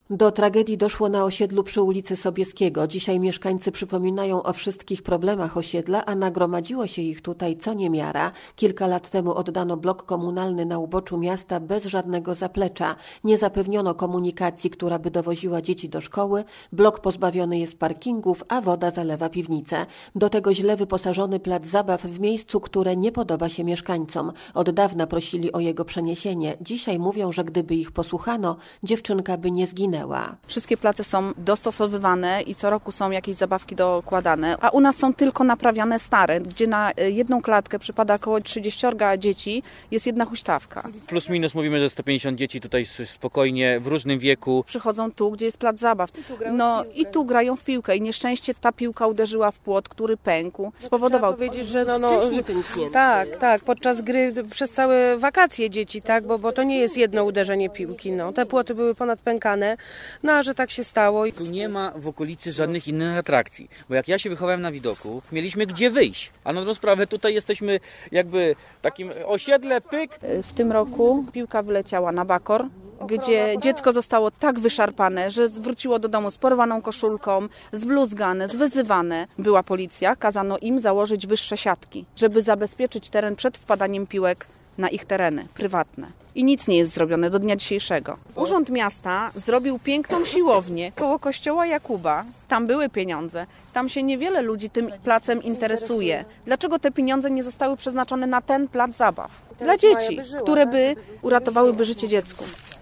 Do tragedii doszło na osiedlu przy ulicy Sobieskiego. Dzisiaj mieszkańcy przypominają o wszystkich problemach osiedla, a nagromadziło się ich tutaj co niemiara. Kilka lat temu oddano blok komunalny na uboczu miasta bez żadnego zaplecza. Nie zapewniono komunikacji, która by dowoziła dzieci do szkoły. Blok pozbawiony jest parkingów, a woda zalewa piwnicę. Do tego źle wyposażony plac zabaw w miejscu, które nie podoba się mieszkańcom. Od dawna prosili o jego przeniesienie. Dzisiaj mówią, że gdyby ich posłuchano, dziewczynka by nie zginęła. Wszystkie place są dostosowywane i co roku są jakieś zabawki dokładane, a u nas są tylko naprawiane stare, gdzie na jedną klatkę przypada około 30 dzieci, jest jedna huśtawka. Plus minus mówimy, że 150 dzieci tutaj spokojnie w różnym wieku. Przychodzą tu, gdzie jest plac zabaw. I tu grają w piłkę i nieszczęście ta piłka uderzyła w płot, który pękł. Spowodował. Trzeba powiedzieć, że tak, podczas gry przez całe wakacje dzieci, tak, bo to nie jest jedno uderzenie piłki. Te płoty były ponadpękane. A że tak się stało. Tu nie ma w okolicy żadnych innych atrakcji, bo jak ja się wychowałem na Widoku, mieliśmy gdzie wyjść, a na dobrą sprawę tutaj jesteśmy jakby takim osiedle, pyk. W tym roku piłka wyleciała na bakor, gdzie dziecko zostało tak wyszarpane, że wróciło do domu z porwaną koszulką, zbluzgane, zwyzywane. Była policja, kazano im założyć wyższe siatki, żeby zabezpieczyć teren przed wpadaniem piłek na ich tereny prywatne. I nic nie jest zrobione do dnia dzisiejszego. Urząd Miasta zrobił piękną siłownię koło kościoła Jakuba. Tam były pieniądze. Tam się niewiele ludzi tym placem interesuje. Dlaczego te pieniądze nie zostały przeznaczone na ten plac zabaw? Dla dzieci, które by uratowałyby życie dziecku.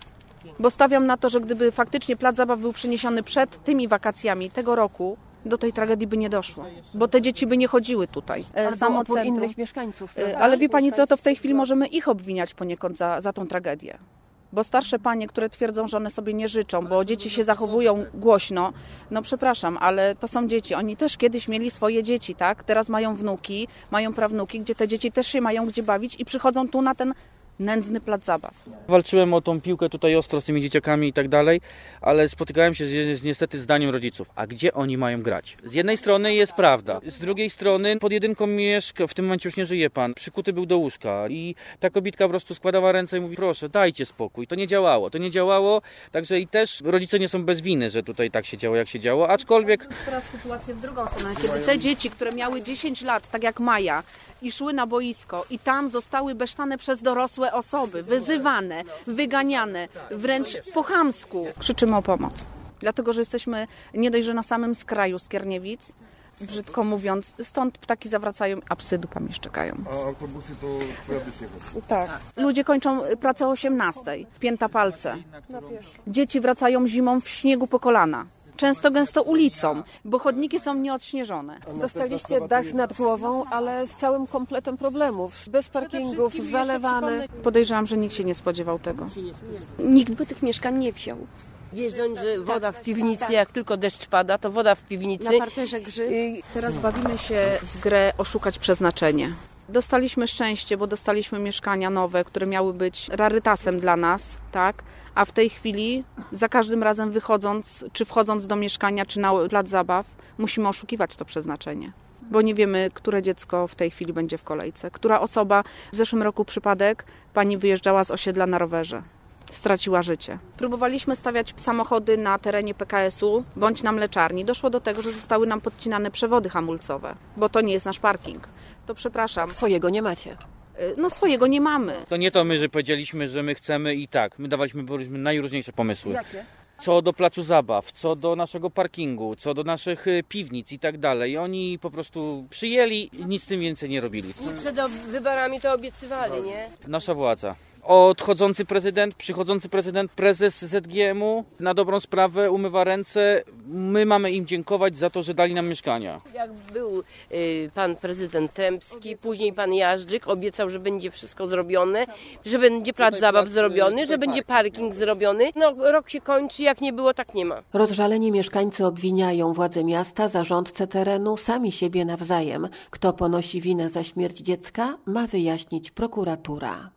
Bo stawiam na to, że gdyby faktycznie plac zabaw był przeniesiony przed tymi wakacjami tego roku, do tej tragedii by nie doszło, bo te dzieci by nie chodziły tutaj. Samo centrum innych mieszkańców. Ale wie pani co, to w tej chwili możemy ich obwiniać poniekąd za tą tragedię. Bo starsze panie, które twierdzą, że one sobie nie życzą, bo dzieci się zachowują głośno, przepraszam, ale to są dzieci. Oni też kiedyś mieli swoje dzieci, tak? Teraz mają wnuki, mają prawnuki, gdzie te dzieci też się mają gdzie bawić i przychodzą tu na ten nędzny plac zabaw. Walczyłem o tą piłkę tutaj ostro z tymi dzieciakami i tak dalej, ale spotykałem się z niestety zdaniem rodziców. A gdzie oni mają grać? Z jednej strony jest prawda, z drugiej strony pod jedynką mieszka, w tym momencie już nie żyje pan, przykuty był do łóżka i ta kobitka po prostu składała ręce i mówi: proszę, dajcie spokój. To nie działało, także i też rodzice nie są bez winy, że tutaj tak się działo, jak się działo, aczkolwiek... Teraz sytuację w drugą stronę, kiedy te dzieci, które miały 10 lat, tak jak Maja, i szły na boisko i tam zostały besztane przez dorosłe osoby, wyzywane, wyganiane, wręcz po chamsku. Krzyczymy o pomoc, dlatego że jesteśmy nie dość, że na samym skraju Skierniewic, brzydko mówiąc, stąd ptaki zawracają, a psy dupami szczekają. A autobusy to sporadycznie chodzą? Tak. Ludzie kończą pracę o 18:00, pięta palce. Dzieci wracają zimą w śniegu po kolana. Często gęsto ulicą, bo chodniki są nieodśnieżone. Dostaliście dach nad głową, ale z całym kompletem problemów. Bez parkingów, zalewany. Podejrzewam, że nikt się nie spodziewał tego. Nikt by tych mieszkań nie wziął. Wiedząc, że woda w piwnicy, jak tylko deszcz pada, to woda w piwnicy. Na parterze grzyb. Teraz bawimy się w grę oszukać przeznaczenie. Dostaliśmy szczęście, bo dostaliśmy mieszkania nowe, które miały być rarytasem dla nas, tak? A w tej chwili za każdym razem wychodząc, czy wchodząc do mieszkania, czy na plac zabaw, musimy oszukiwać to przeznaczenie. Bo nie wiemy, które dziecko w tej chwili będzie w kolejce. Która osoba, w zeszłym roku przypadek, pani wyjeżdżała z osiedla na rowerze. Straciła życie. Próbowaliśmy stawiać samochody na terenie PKS-u bądź na mleczarni. Doszło do tego, że zostały nam podcinane przewody hamulcowe, bo to nie jest nasz parking. To przepraszam. Swojego nie macie. Swojego nie mamy. To nie to my, że powiedzieliśmy, że my chcemy i tak. My dawaliśmy najróżniejsze pomysły. Jakie? Co do placu zabaw, co do naszego parkingu, co do naszych piwnic i tak dalej. Oni po prostu przyjęli i nic z tym więcej nie robili. Przed wyborami to obiecywali, nie? Nasza władza. Odchodzący prezydent, przychodzący prezydent, prezes ZGM-u na dobrą sprawę umywa ręce. My mamy im dziękować za to, że dali nam mieszkania. Jak był pan prezydent Trębski, później pan Jażdżyk obiecał, że będzie wszystko zrobione, że będzie plac zabaw zrobiony, że będzie parking zrobiony. Rok się kończy, jak nie było, tak nie ma. Rozżaleni mieszkańcy obwiniają władze miasta, zarządcę terenu, sami siebie nawzajem. Kto ponosi winę za śmierć dziecka, ma wyjaśnić prokuratura.